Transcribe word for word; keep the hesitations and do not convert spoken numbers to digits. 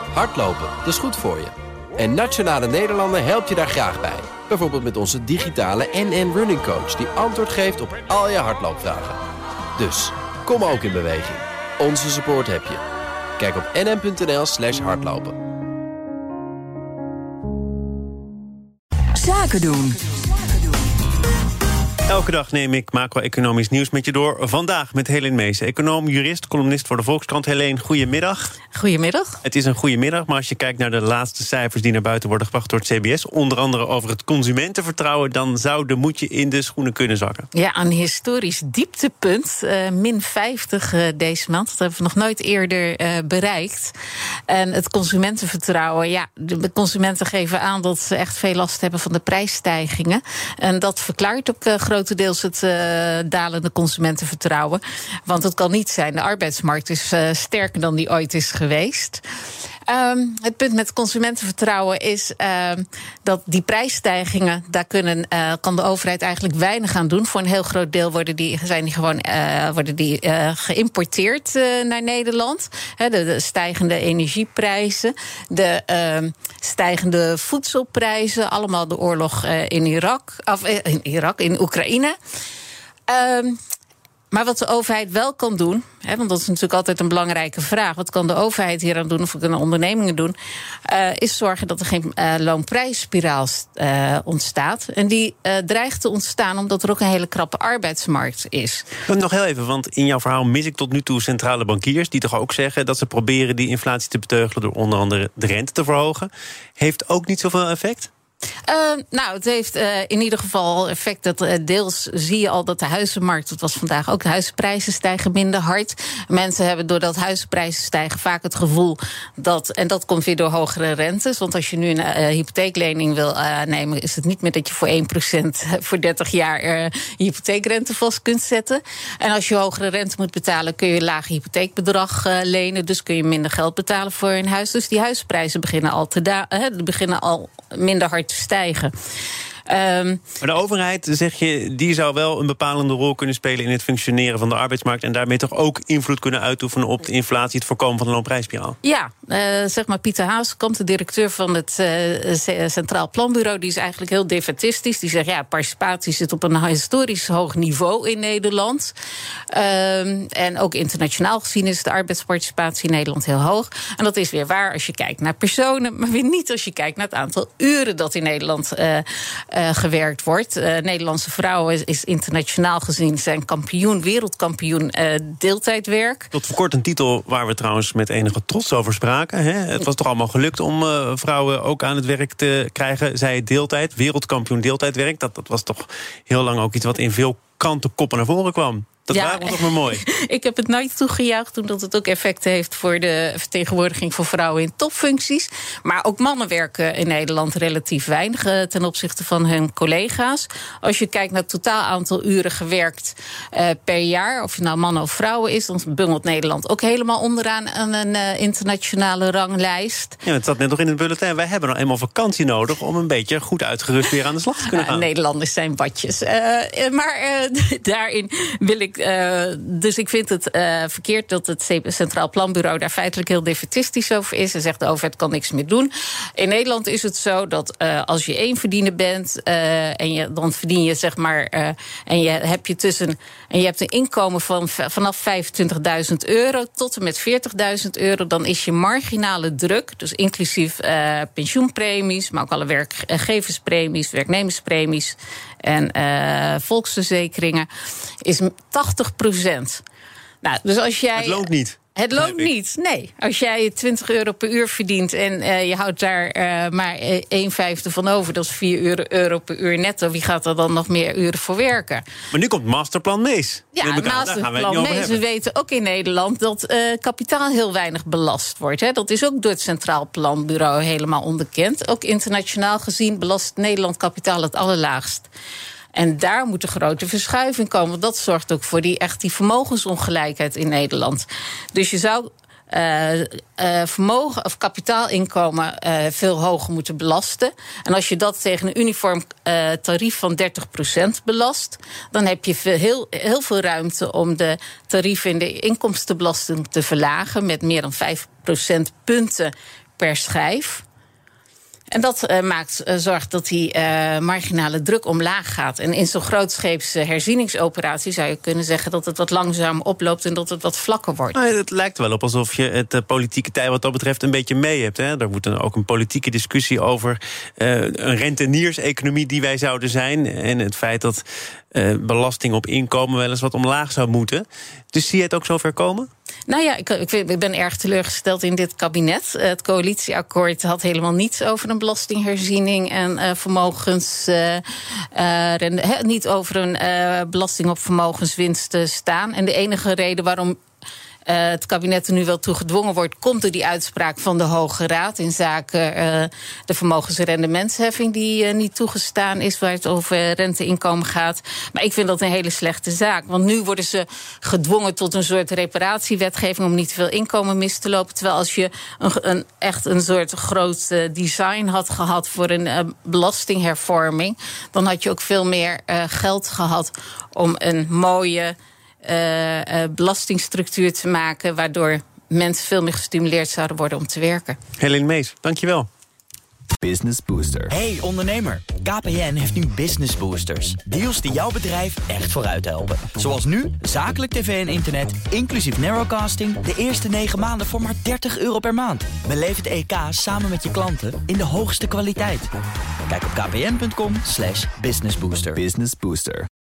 Hardlopen, dat is goed voor je. En Nationale Nederlanden helpt je daar graag bij. Bijvoorbeeld met onze digitale N N Running Coach... die antwoord geeft op al je hardloopvragen. Dus, kom ook in beweging. Onze support heb je. Kijk op nn.nl slash hardlopen. Zaken doen. Elke dag neem ik macro-economisch nieuws met je door. Vandaag met Helene Meesen, econoom, jurist, columnist voor de Volkskrant. Helene, goedemiddag. Goedemiddag. Het is een goede middag, maar als je kijkt naar de laatste cijfers... die naar buiten worden gebracht door het C B S... onder andere over het consumentenvertrouwen... dan zou de moedje in de schoenen kunnen zakken. Ja, een historisch dieptepunt. Uh, min vijftig uh, deze maand. Dat hebben we nog nooit eerder uh, bereikt. En het consumentenvertrouwen... ja, de consumenten geven aan dat ze echt veel last hebben... van de prijsstijgingen. En dat verklaart ook... Uh, grotendeels het uh, dalende consumentenvertrouwen. Want het kan niet zijn, de arbeidsmarkt is uh, sterker dan die ooit is geweest. Um, het punt met consumentenvertrouwen is uh, dat die prijsstijgingen, daar kunnen, uh, kan de overheid eigenlijk weinig aan doen. Voor een heel groot deel worden die, zijn die gewoon uh, worden die, uh, geïmporteerd uh, naar Nederland. He, de, de stijgende energieprijzen, de uh, stijgende voedselprijzen, allemaal de oorlog uh, in Irak, of uh, in Irak, in Oekraïne. Um, Maar wat de overheid wel kan doen, hè, want dat is natuurlijk altijd een belangrijke vraag... wat kan de overheid hier aan doen of wat kunnen ondernemingen doen... Uh, is zorgen dat er geen uh, loonprijsspiraal uh, ontstaat. En die uh, dreigt te ontstaan omdat er ook een hele krappe arbeidsmarkt is. Nog heel even, want in jouw verhaal mis ik tot nu toe centrale bankiers... die toch ook zeggen dat ze proberen die inflatie te beteugelen... door onder andere de rente te verhogen. Heeft ook niet zoveel effect? Uh, nou, het heeft uh, in ieder geval effect dat uh, deels zie je al dat de huizenmarkt, dat was vandaag ook, de huizenprijzen stijgen minder hard. Mensen hebben doordat huizenprijzen stijgen vaak het gevoel dat, en dat komt weer door hogere rentes, want als je nu een uh, hypotheeklening wil uh, nemen, is het niet meer dat je voor één procent voor dertig jaar uh, je hypotheekrente vast kunt zetten. En als je hogere rente moet betalen, kun je een laag hypotheekbedrag uh, lenen, dus kun je minder geld betalen voor een huis. Dus die huisprijzen beginnen al, te da- uh, beginnen al minder hard te stijgen. Um, maar de overheid, zeg je, die zou wel een bepalende rol kunnen spelen... in het functioneren van de arbeidsmarkt... en daarmee toch ook invloed kunnen uitoefenen op de inflatie... het voorkomen van de loonprijsspiraal? Ja, uh, zeg maar Pieter Hazekamp, de directeur van het uh, Centraal Planbureau... die is eigenlijk heel defaitistisch. Die zegt, ja, participatie zit op een historisch hoog niveau in Nederland. Um, en ook internationaal gezien is de arbeidsparticipatie in Nederland heel hoog. En dat is weer waar als je kijkt naar personen... maar weer niet als je kijkt naar het aantal uren dat in Nederland... Uh, Uh, gewerkt wordt. Uh, Nederlandse vrouwen is, is internationaal gezien zijn kampioen, wereldkampioen uh, deeltijdwerk. Tot voor kort een titel waar we trouwens met enige trots over spraken. Hè? Het was toch allemaal gelukt om uh, vrouwen ook aan het werk te krijgen. Zij deeltijd, wereldkampioen deeltijdwerk. Dat, dat was toch heel lang ook iets wat in veel krantenkoppen naar voren kwam. Dat ja, waren toch maar mooi. Ik heb het nooit toegejuicht, omdat het ook effecten heeft voor de vertegenwoordiging van vrouwen in topfuncties. Maar ook mannen werken in Nederland relatief weinig ten opzichte van hun collega's. Als je kijkt naar het totaal aantal uren gewerkt uh, per jaar, of je nou mannen of vrouwen is, dan bungelt Nederland ook helemaal onderaan aan een uh, internationale ranglijst. Ja, het zat net nog in het bulletin. Wij hebben nog eenmaal vakantie nodig om een beetje goed uitgerust weer aan de slag te kunnen gaan. Uh, Nederlanders zijn badjes. Uh, maar uh, daarin wil ik. Uh, dus ik vind het uh, verkeerd dat het Centraal Planbureau daar feitelijk heel defaitistisch over is. En zegt de overheid kan niks meer doen. In Nederland is het zo dat uh, als je één verdiener bent uh, en je, dan verdien je zeg maar uh, en je heb je tussen en je hebt een inkomen van vanaf vijfentwintigduizend euro tot en met veertigduizend euro, dan is je marginale druk, dus inclusief uh, pensioenpremies, maar ook alle werkgeverspremies, werknemerspremies en uh, volksverzekeringen, is tachtig procent. Nou, dus als jij. Het loont niet. Het loont niet, nee. Als jij twintig euro per uur verdient en uh, je houdt daar uh, maar een vijfde van over, dat is vier euro per uur netto. Wie gaat er dan nog meer uren voor werken? Maar nu komt Masterplan Mees. Ja, Masterplan Mees. We weten ook in Nederland dat uh, kapitaal heel weinig belast wordt. Hè. Dat is ook door het Centraal Planbureau helemaal onderkend. Ook internationaal gezien belast Nederland kapitaal het allerlaagst. En daar moet een grote verschuiving komen. Want dat zorgt ook voor die, echt die vermogensongelijkheid in Nederland. Dus je zou uh, uh, vermogen of kapitaalinkomen uh, veel hoger moeten belasten. En als je dat tegen een uniform uh, tarief van dertig procent belast, dan heb je veel, heel, heel veel ruimte om de tarieven in de inkomstenbelasting te verlagen met meer dan vijf procentpunten per schijf. En dat uh, maakt, uh, zorgt dat die uh, marginale druk omlaag gaat. En in zo'n grootscheepse herzieningsoperatie zou je kunnen zeggen dat het wat langzaam oploopt en dat het wat vlakker wordt. Nou, het lijkt wel op alsof je het uh, politieke tij wat dat betreft een beetje mee hebt. Hè? Er moet dan ook een politieke discussie over uh, een renteniers-economie die wij zouden zijn. En het feit dat uh, belasting op inkomen wel eens wat omlaag zou moeten. Dus zie je het ook zover komen? Nou ja, ik, ik, ik ben erg teleurgesteld in dit kabinet. Uh, het coalitieakkoord had helemaal niets over een belastingherziening en uh, vermogens. Uh, uh, rende, he, niet over een uh, belasting op vermogenswinsten staan. En de enige reden waarom Uh, het kabinet er nu wel toe gedwongen wordt, komt door die uitspraak van de Hoge Raad in zaken uh, de vermogensrendementsheffing die uh, niet toegestaan is, waar het over renteinkomen gaat. Maar ik vind dat een hele slechte zaak. Want nu worden ze gedwongen tot een soort reparatiewetgeving om niet te veel inkomen mis te lopen. Terwijl als je een, een, echt een soort groot uh, design had gehad voor een uh, belastinghervorming, dan had je ook veel meer uh, geld gehad om een mooie Uh, uh, belastingstructuur te maken, waardoor mensen veel meer gestimuleerd zouden worden om te werken. Helene Mees, dankjewel. Business Booster. Hey ondernemer, K P N heeft nu Business Boosters. Deals die jouw bedrijf echt vooruit helpen. Zoals nu, zakelijk tv en internet, inclusief narrowcasting, de eerste negen maanden voor maar dertig euro per maand. Beleef het E K samen met je klanten in de hoogste kwaliteit. Kijk op kpn punt com slash businessbooster. Business Booster.